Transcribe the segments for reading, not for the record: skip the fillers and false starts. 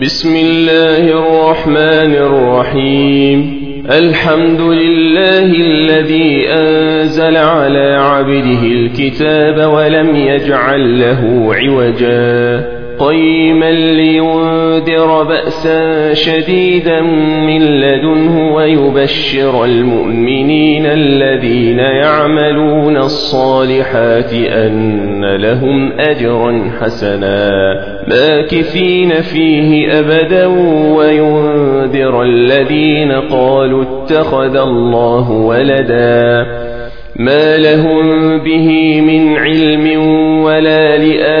بسم الله الرحمن الرحيم. الحمد لله الذي أنزل على عبده الكتاب ولم يجعل له عوجا قيما لينذر بأسا شديدا من لدنه ويبشر المؤمنين الذين يعملون الصالحات أن لهم أجرا حسنا ماكثين فيه أبدا وينذر الذين قالوا اتخذ الله ولدا ما لهم به من علم ولا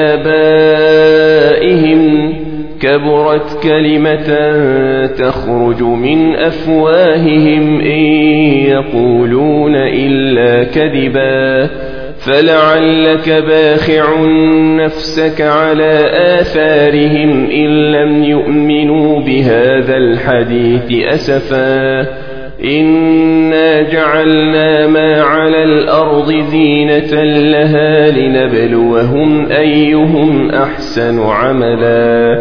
لآبائهم كبرت كلمة تخرج من أفواههم إن يقولون إلا كذبا فلعلك باخع نفسك على آثارهم إن لم يؤمنوا بهذا الحديث أسفا إنا جعلنا ما على الأرض زينة لها لنبلوهم أيهم أحسن عملا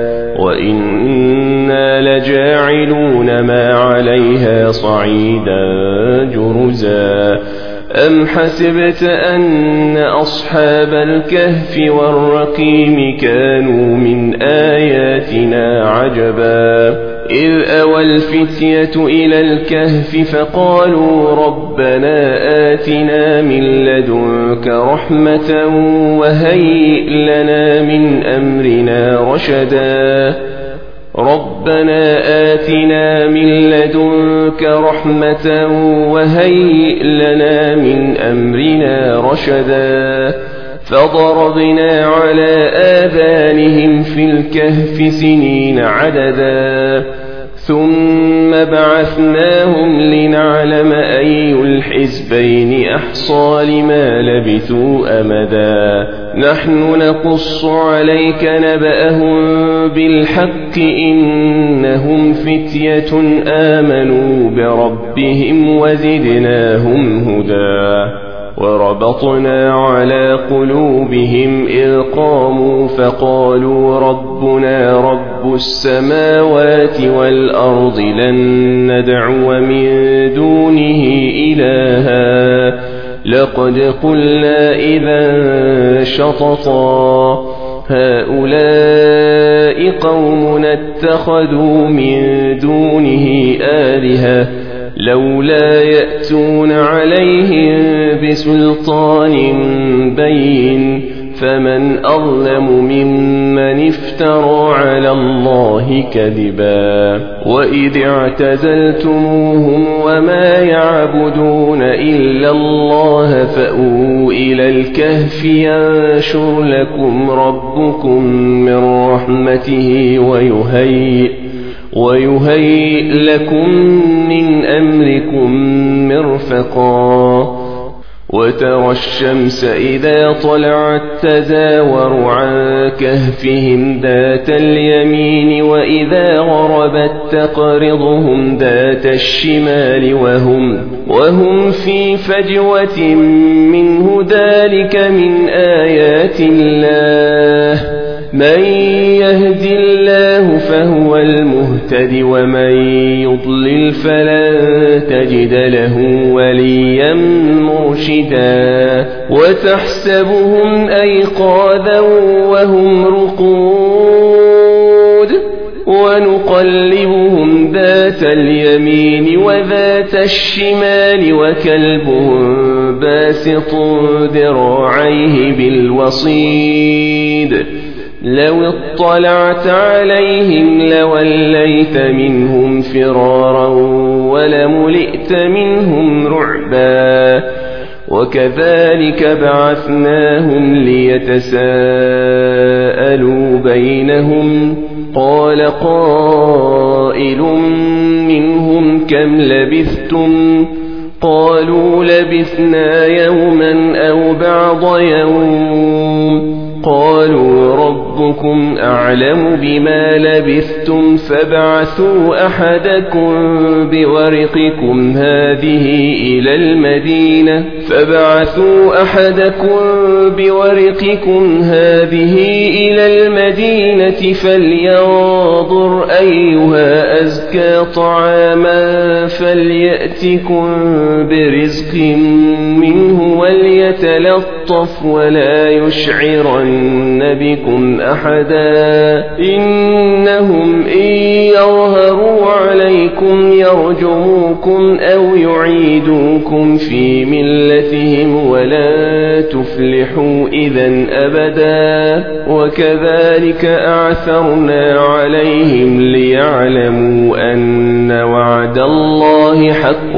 وإنا لجاعلون ما عليها صعيدا جرزا أم حسبت أن أصحاب الكهف والرقيم كانوا من آياتنا عجبا إذ أوى الفتية إلى الكهف فقالوا ربنا آتنا من لدنك رحمة وهيئ لنا من أمرنا رشدا ربنا آتنا من لدنك رحمة وهيئ لنا من أمرنا رشدا فضربنا على آذانهم في الكهف سنين عددا ثم بعثناهم لنعلم أي الحزبين أحصى لما لبثوا أمدا نحن نقص عليك نبأهم بالحق إنهم فتية آمنوا بربهم وزدناهم هدى وربطنا على قلوبهم إذ قاموا فقالوا ربنا رب السماوات والأرض لن ندعو من دونه إلها لقد قلنا إذا شططا هؤلاء قوم اتخذوا من دونه آلهة لولا يأتون عليهم بسلطان بين فمن أظلم ممن افترى على الله كذبا وإذ اعتزلتموهم وما يعبدون إلا الله فأووا إلى الكهف ينشر لكم ربكم من رحمته ويهيئ لكم من أمركم مرفقا وترى الشمس إذا طلعت تزاور عن كهفهم ذات اليمين وإذا غربت تقرضهم ذات الشمال وهم في فجوة منه ذلك من آيات الله من يهد الله فهو المهتد ومن يضلل فلن تجد له وليا مرشدا وتحسبهم أيقاظا وهم رقود ونقلبهم ذات اليمين وذات الشمال وكلبهم باسط ذراعيه بالوصيد لو اطلعت عليهم لوليت منهم فرارا ولملئت منهم رعبا وكذلك بعثناهم ليتساءلوا بينهم قال قائل منهم كم لبثتم قالوا لبثنا يوما أو بعض يوم قالوا ربكم أعلم بما لبثتم فابعثوا أحدكم بورقكم هذه إلى المدينة فلينظر أيها أزكى طعاما فليأتكم برزق منه وليتلطف ولا يشعرن بكم أحدا إنهم إن يظهروا عليكم يرجموكم أو يعيدوكم في ملتهم ولا تفلحوا إذا أبدا وكذلك أعثرنا عليهم ليعلموا أن وعد الله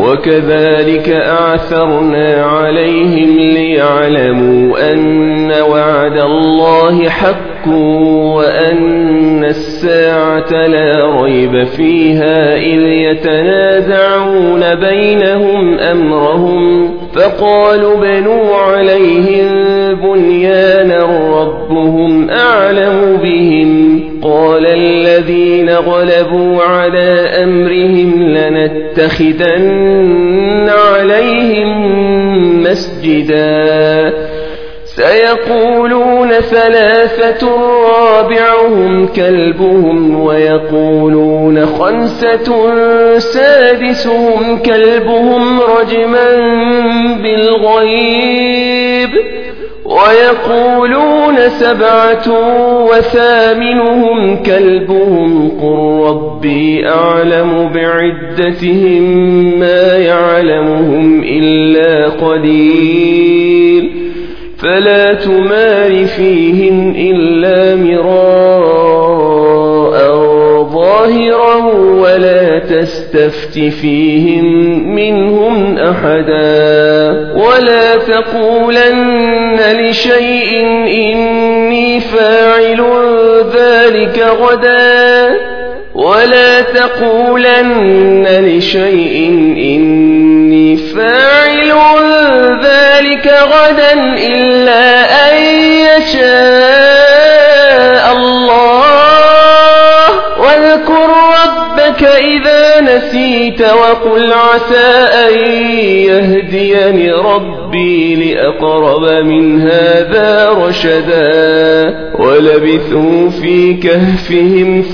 حق وأن الساعة لا ريب فيها إذ يتنازعون بينهم أمرهم فقالوا بنوا عليهم بنيانا ربهم أعلم بهم قال الذين غلبوا على أمرهم لنتخذن عليهم مسجدا سيقولون ثلاثة رابعهم كلبهم ويقولون خمسة سادسهم كلبهم رجما بالغيب ويقولون سبعة وثامنهم كلبهم قل ربي أعلم بعدتهم ما يعلمهم إلا قليل فلا تمار فيهم إلا مراء ظاهرا ولا تستفت فيهم منهم أحدا ولا تقولن لشيء إني فاعل ذلك غدا إلا أن يشاء الله واذكر ربك إذا نسيت وقل عسى أن يهديني ربي لأقرب من هذا رشدا ولبثوا في كهفهم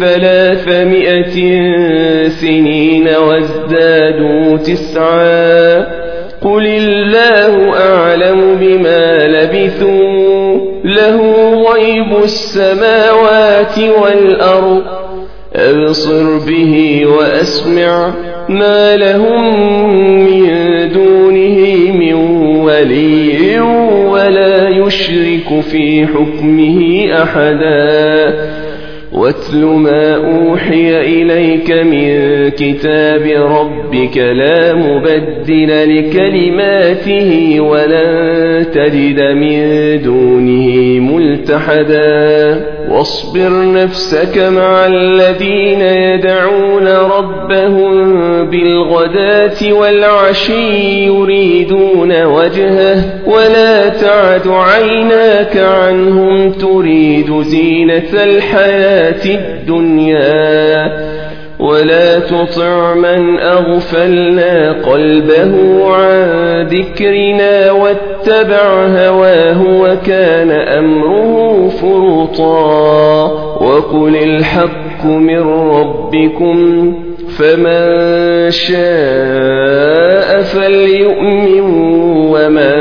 300 سنين وازدادوا 9 قل الله أعلم بما لبثوا له غيب السماوات والأرض أبصر به وأسمع ما لهم من دونه من ولي ولا يشرك في حكمه أحدا واتل ما أوحي إليك من كتاب ربك لا مبدل لكلماته ولن تجد من دونه ملتحدا واصبر نفسك مع الذين يدعون ربهم بالغداة والعشي يريدون وجهه ولا تعد عيناك عنهم تريد زينة الحياة الدنيا ولا تطع من أغفلنا قلبه عن ذكرنا واتبع هواه وكان أمره فرطا وقل الحق من ربكم فمن شاء فليؤمن ومن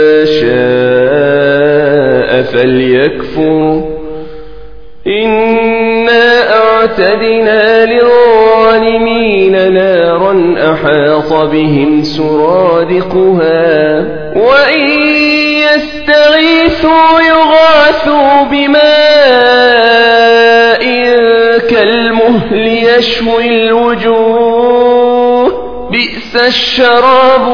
شاء فليكفر إنا أعتدنا للظالمين نارا أحاط بهم سرادقها وإن يستغيثوا يغاثوا بماء كالمهل يشوي الوجوه بئس الشراب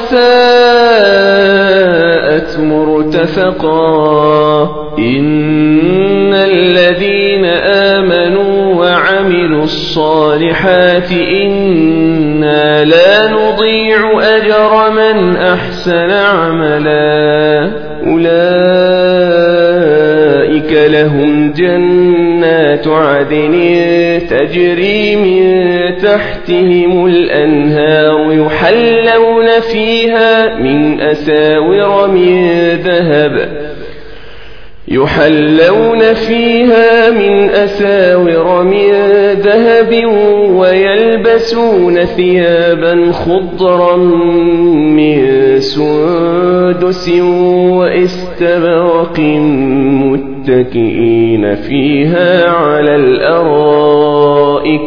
وساءت مرتفقا إن الذين آمنوا وعملوا الصالحات إنا لا نضيع أجر من أحسن عملا أولئك أولئك لهم جنات عدن تجري من تحتهم الأنهار يحلون فيها من أساور من ذهب ويلبسون ثيابا خضرا من سندس وإستبرق متكئين فيها على الأرائك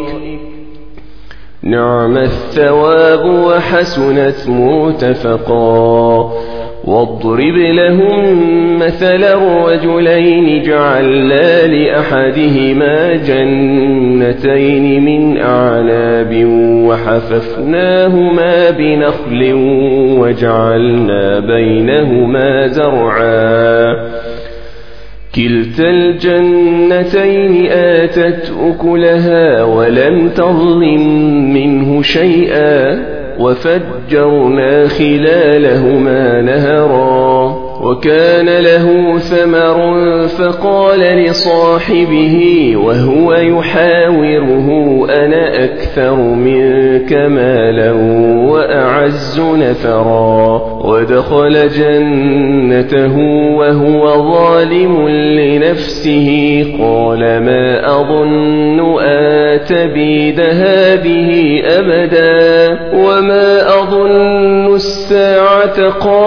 نعم الثواب وحسنت مرتفقا. واضرب لهم مثل الرجلين جعلنا لأحدهما جنتين من أعناب وحففناهما بنخل وجعلنا بينهما زرعا كلتا الجنتين آتت أكلها ولم تظلم منه شيئا وفجرنا خلالهما نهرا وكان له ثمر فقال لصاحبه وهو يحاوره أنا أكثر منك مالا وأعز نفرا ودخل جنته وهو ظالم لنفسه قال ما أظن أن تبيد هذه أبدا وما أظن الساعة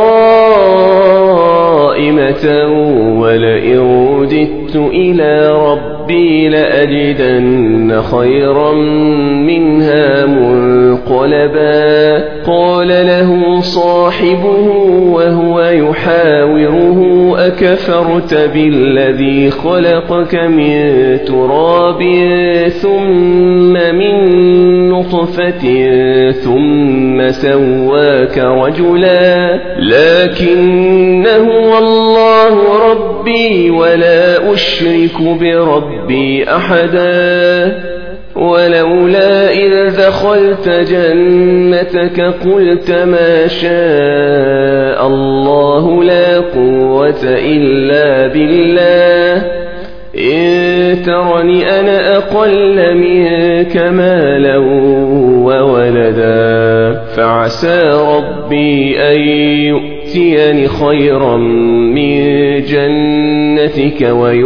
قائمة ولئن رددت إلى ربي لأجدن خيرا منها منقلبا. قال له صاحبه وهو يحاوره أكفرت بالذي خلقك من تراب ثم من نطفة ثم سواك رجلا لكن هو الله ربي ولا أشرك بربي أحدا. ولولا إذ دخلت جنتك قلت ما شاء الله لا قوة إلا بالله إن ترني أنا أقل منك مالا وولدا فعسى ربي أن يؤتيني خيرا من جنتك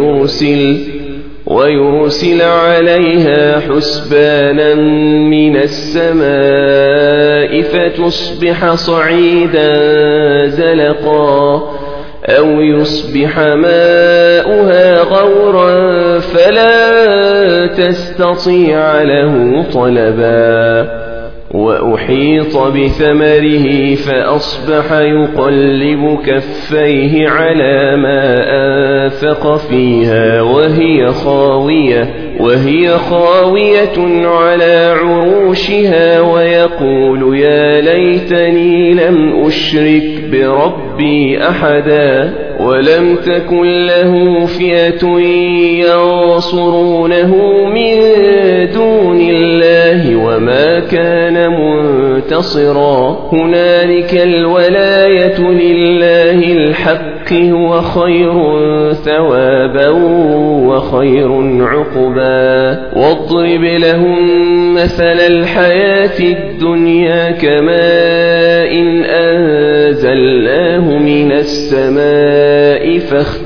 ويرسل عليها حسبانا من السماء فتصبح صعيدا زلقا أو يصبح ماؤها غورا فلا تستطيع له طلبا. وأحيط بثمره فأصبح يقلب كفيه على ما أنفق فيها وهي خاوية على عروشها ويقول يا ليتني لم أشرك بربي أحدا ولم تكن له فئة ينصرونه من دون الله وما كان منتصرا. هنالك الولاية لله الحق هو خير ثوابا وخير عقبا. واضرب لهم مثل الحياة الدنيا كماء أنزلناه من السماء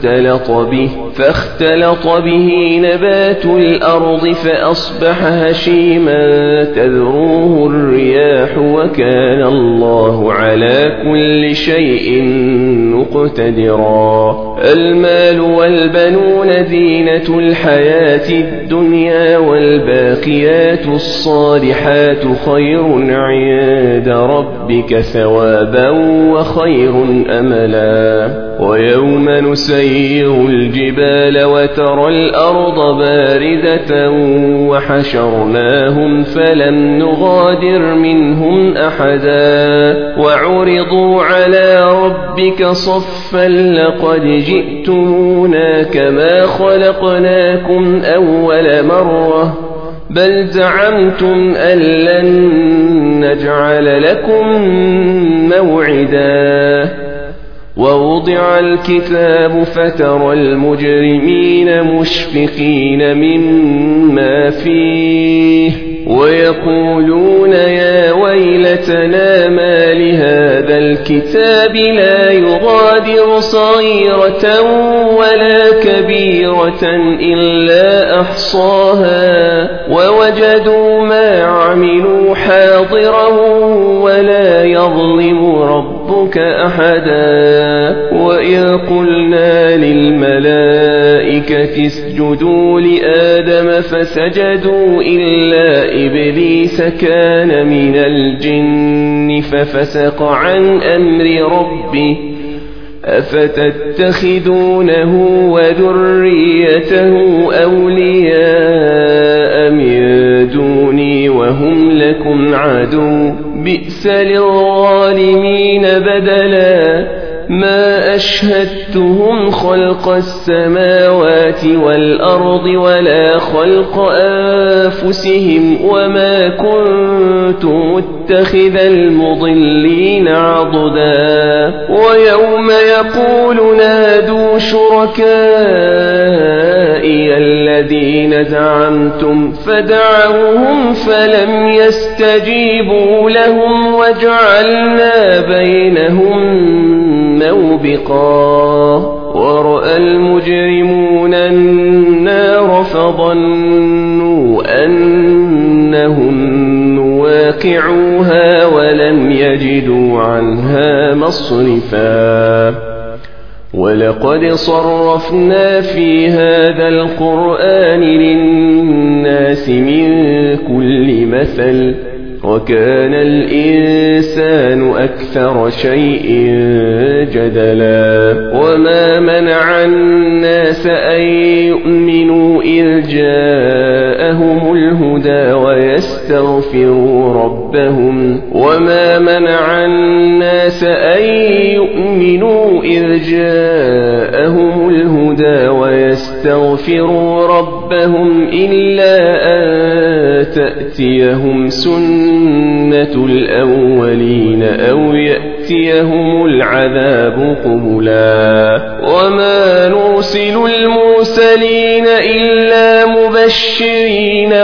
فاختلط به نبات الأرض فأصبح هشيما تذروه الرياح وكان الله على كل شيء مقتدرا. المال والبنون زينة الحياة الدنيا والباقيات الصالحات خير عند ربك ثوابا وخير أملا. ويوم نسير الجبال وترى الأرض باردة وحشرناهم فلم نغادر منهم أحدا وعرضوا على ربك صفا لقد جئتمونا كما خلقناكم أول مرة بل زعمتم أن لن نجعل لكم موعدا. ووضع الكتاب فترى المجرمين مشفقين مما فيه ويقولون يا ويلتنا ما لهذا الكتاب لا يغادر صغيرة ولا كبيرة إلا أحصاها ووجدوا ما عملوا حاضرا ولا يظلم ربك أحدا وإذ قلنا للملائكة اسجدوا لآدم فسجدوا إلا إبليس كان من الجن ففسق عن أمر ربه أفتتخذونه وذريته أولياء من دوني وهم لكم عدو بئس للظالمين بدلا ما أشهدتهم خلق السماوات والأرض ولا خلق أنفسهم وما كنت متخذ المضلين عضدا ويوم يقول نادوا شركائي الذين زعمتم فدعوهم فلم يستجيبوا لهم وجعلنا بينهم موبقا ورأى المجرمون النار فظنوا أنهم مواقعوها ولم يجدوا عنها مصرفا ولقد صرفنا في هذا القرآن للناس من كل مثل وكان الإنسان أكثر شيء جدلا وما منع الناس أن يؤمنوا إذ جاءهم الهدى ويستغفروا ربهم وما منع الناس أن يؤمنوا إذ جاءهم الهدى ويستغفروا ربهم إلا أن تأتيهم سنة الأولين أو يأتيهم العذاب قبلا وما نرسل المرسلين إلا مبشرين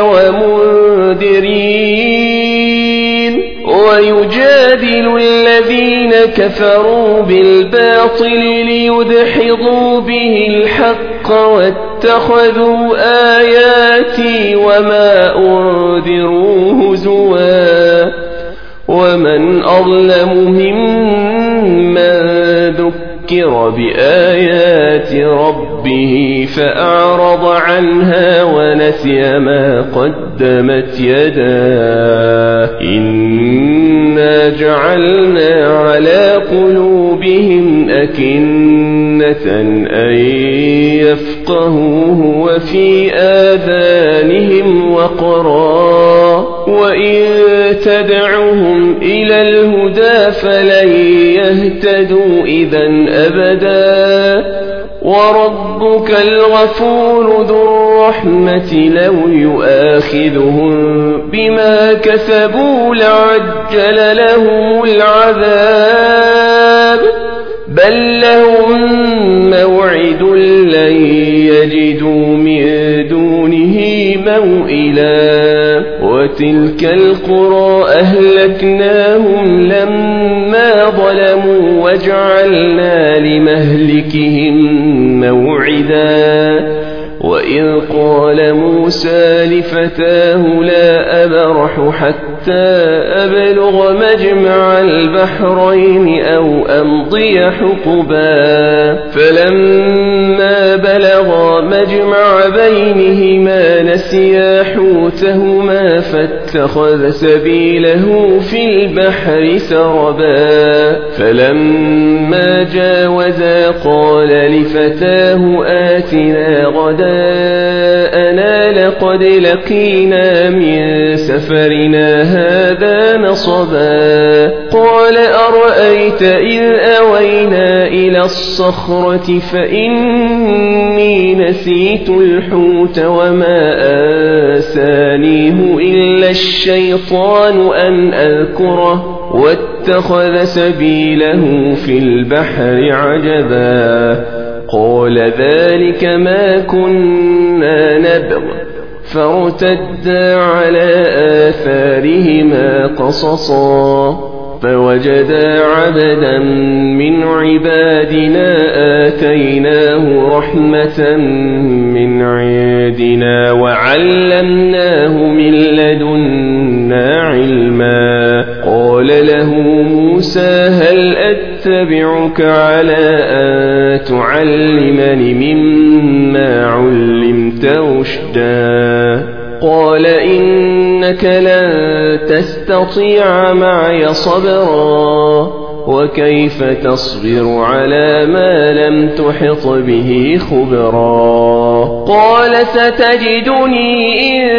ومنذرين ويجادل الذين كفروا بالباطل ليدحضوا به الحق واتخذوا آياتي وما أنذروا هزوا ومن أظلم ممن ذكر بآيات ربه فأعرض عنها ونسي ما قدمت يداه إنا جعلنا على قلوبهم أكنة أن يفقهوه وفي آذانهم وقرا وإن تدعهم إلى الهدى فلن يهتدوا إذن أبدا وربك الغفور ذو الرحمة لو يؤاخذهم بما كسبوا لعجل لهم العذاب بل لهم موعد لن يجدوا من دونه موئلا وتلك القرى أهلكناهم لما ظلموا وجعلنا لمهلكهم موعدا وإذ قال موسى لفتاه لا أبرح حتى أبلغ مجمع البحرين أو أمضي حقبا فلما بلغا مجمع بينهما نسيا حوتهما فاتخذ سبيله في البحر سربا فلما جاوزا قال لفتاه آتنا غداءنا لقد لقينا من سفرنا هذا نصبا قال أرأيت إذ أوينا إلى الصخرة فإني نسيت الحوت وما أنسانيه إلا الشيطان أن أذكره واتخذ سبيله في البحر عجبا قال ذلك ما كنا نبغ فارتدا على آثارهما قصصا فوجدا عبدا من عبادنا آتيناه رحمة من عندنا وعلمناه من لدنا علما قال له موسى هل أتبعك على أن تعلمني مما علمت رشدا قال إنك لن تستطيع معي صبرا وكيف تصبر على ما لم تحط به خبرا قال ستجدني إن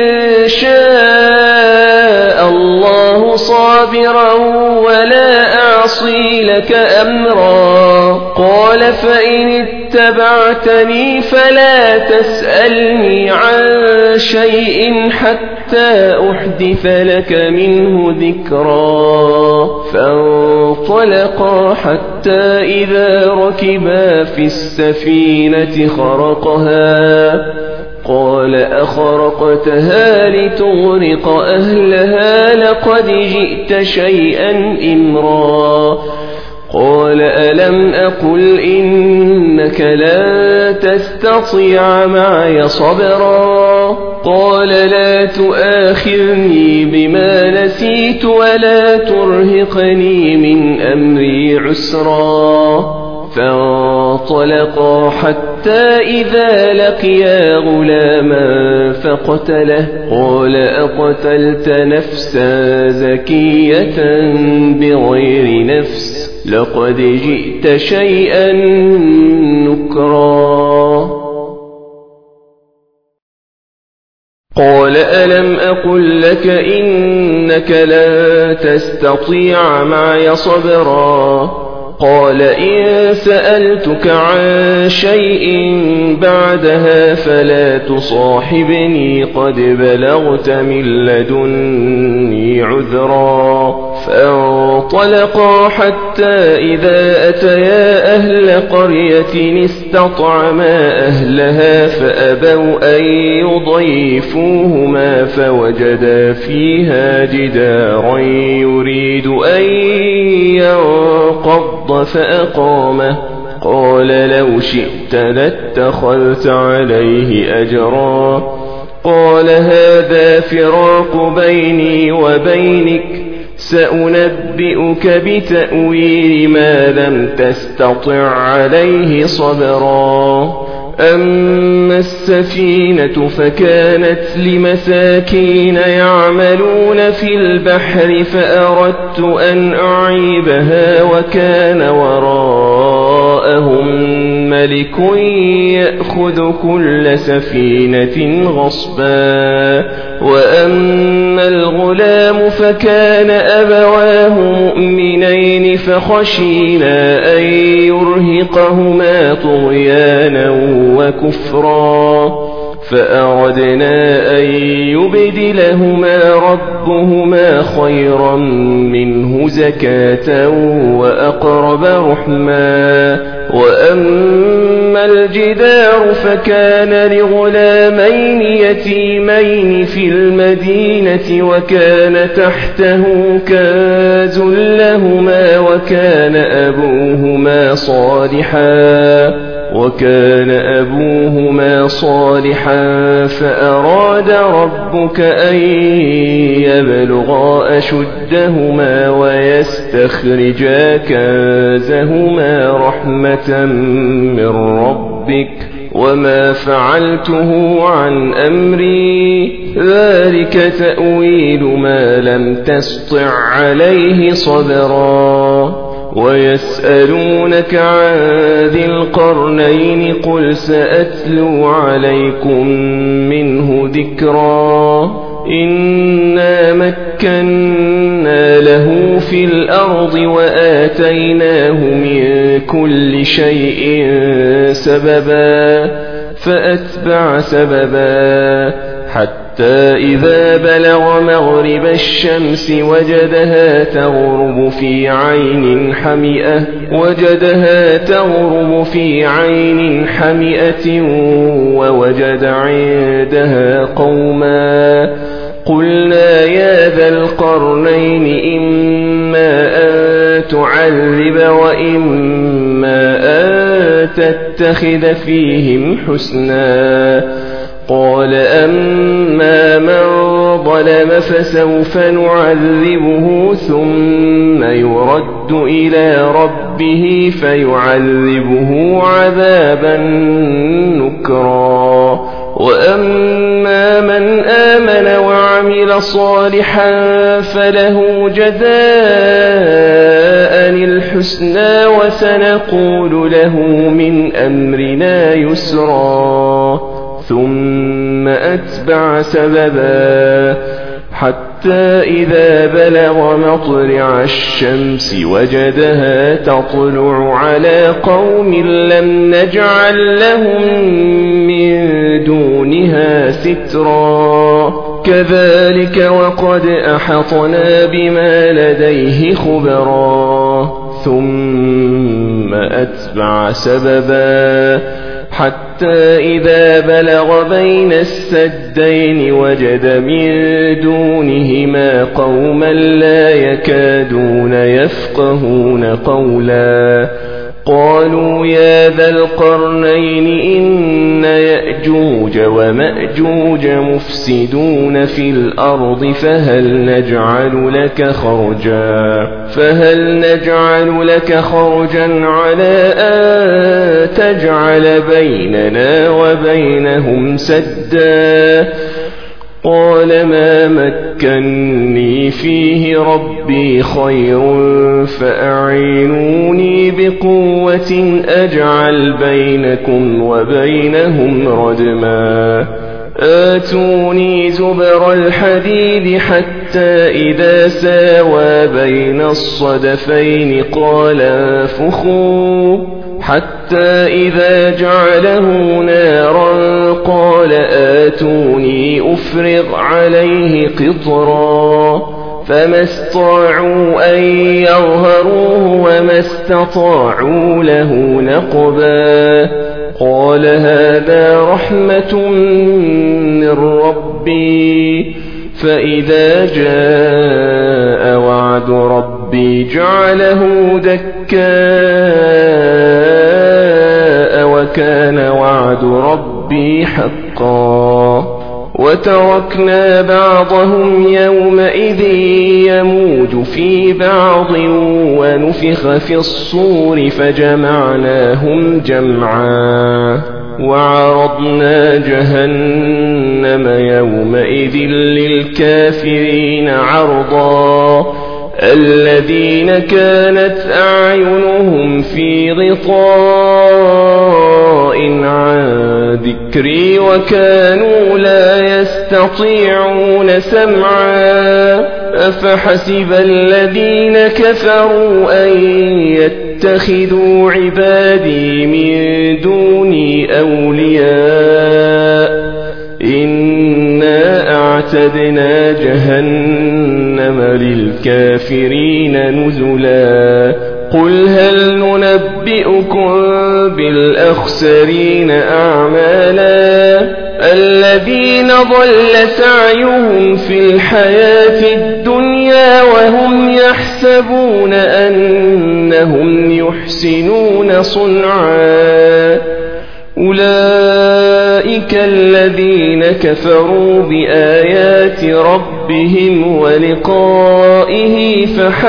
شاء الله صابرا ولا أعصي لك أمرا قال فإن اتبعتني فلا تسألني عن شيء حتى أحدث لك منه ذكرا فانطلقا حتى إذا ركبا في السفينة خرقها قال أخرقتها لتغرق أهلها لقد جئت شيئا إمرا قال ألم أقل إنك لن تستطيع معي صبرا قال لا تؤاخذني بما نسيت ولا ترهقني من أمري عسرا فانطلقا حتى إذا لقيا غلاما فقتله قال أقتلت نفسا زكية بغير نفس لقد جئت شيئا نكرا قال ألم أقل لك إنك لن تستطيع معي صبرا قال إن سألتك عن شيء بعدها فلا تصاحبني قد بلغت من لدني عذرا فانطلقا حتى إذا أتيا أهل قرية استطعما أهلها فأبوا أن يضيفوهما فوجدا فيها جدارا يريد أن ينقض فأقامه قال لو شئت لاتخذت عليه أجرا قال هذا فراق بيني وبينك سأنبئك بتأويل ما لم تستطع عليه صبرا أما السفينة فكانت لمساكين يعملون في البحر فأردت أن أعيبها وكان وراءهم ملك يأخذ كل سفينة غصبا وأما الغلام فكان أبواه مؤمنين فخشينا أن يرهقهما طغيانا وكفرا فأردنا أن يبدلهما ربهما خيرا منه زكاة وأقرب رحما وأما الجدار فكان لغلامين يتيمين في المدينة وكان تحته كنز لهما وكان أبوهما صالحا فأراد ربك أن يبلغا أشدهما ويستخرجا كنزهما رحمة من ربك وما فعلته عن أمري ذلك تأويل ما لم تسطع عليه صبرا ويسألونك عن ذي القرنين قل سأتلو عليكم منه ذكرا إنا مكنا له في الأرض وآتيناه من كل شيء سببا فأتبع سببا حتى حتى إذا بلغ مغرب الشمس وجدها تغرب في عين حمئة ووجد عندها قوما قلنا يا ذا القرنين إما أن تعذب وإما أن تتخذ فيهم حسنا قال أما من ظلم فسوف نعذبه ثم يرد إلى ربه فيعذبه عذابا نكرا وأما من آمن وعمل صالحا فله جزاء الحسنى وسنقول له من أمرنا يسرا ثم أتبع سببا حتى إذا بلغ مطلع الشمس وجدها تطلع على قوم لم نجعل لهم من دونها سترا كذلك وقد أحطنا بما لديه خبرا ثم أتبع سببا حتى إذا بلغ بين السدين وجد من دونهما قوما لا يكادون يفقهون قولا قالوا يا ذا القرنين إن يأجوج ومأجوج مفسدون في الأرض فهل نجعل لك خرجا على أن تجعل بيننا وبينهم سدا قال ما مكني فيه ربي خير فأعينوني بقوة أجعل بينكم وبينهم ردما آتوني زبر الحديد حتى إذا ساوى بين الصدفين قال انفخوا حتى إذا جعله نارا قال آتوني أفرغ عليه قطرا فما استطاعوا أن يظهروه وما استطاعوا له نقبا قال هذا رحمة من ربي فإذا جاء وعد ربي جعله دكاء وكان وعد ربي حقا وتركنا بعضهم يومئذ يموج في بعض ونفخ في الصور فجمعناهم جمعا وعرضنا جهنم يومئذ للكافرين عرضا الذين كانت أعينهم في غطاء عن ذكري وكانوا لا يستطيعون سمعا أفحسب الذين كفروا أن يتخذوا عبادي من دوني أولياء إنا أعتدنا جهنم للكافرين نزلا قل هل ننبئكم بالأخسرين أعمالا الذين ضل سعيهم في الحياة الدنيا وهم يحسبون أنهم يحسنون صنعا أولئك الذين كفروا بآيات ربهم ولقائه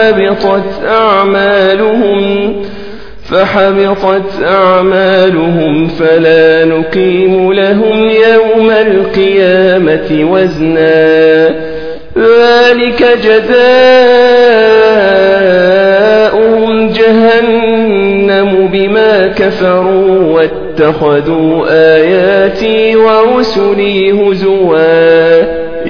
فحبطت أعمالهم فلا نقيم لهم يوم القيامة وزنا ذلك جزاؤهم جهنم بما كفروا واتخذوا آياتي ورسلي هزوا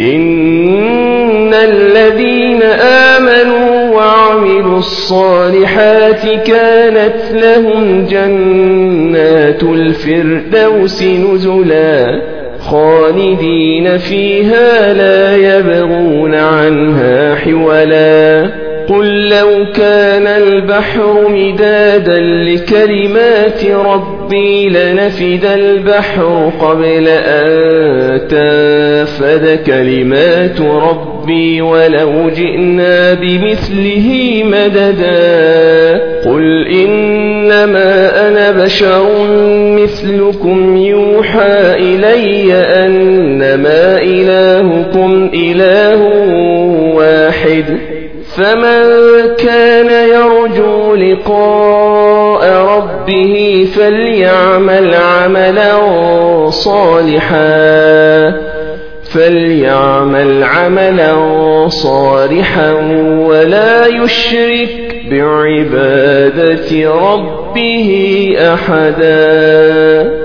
إن الذين آمنوا وعملوا الصالحات كانت لهم جنات الفردوس نزلا خالدين فيها لا يبغون عنها حولا قل لو كان البحر مدادا لكلمات ربي لنفد البحر قبل أن تنفد كلمات ربي ولو جئنا بمثله مددا قل إنما أنا بشر مثلكم يوحى إلي أنما إلهكم إله واحد فمن كان يرجو لقاء ربه فليعمل عملا صالحا ولا يشرك بعبادة ربه أحدا.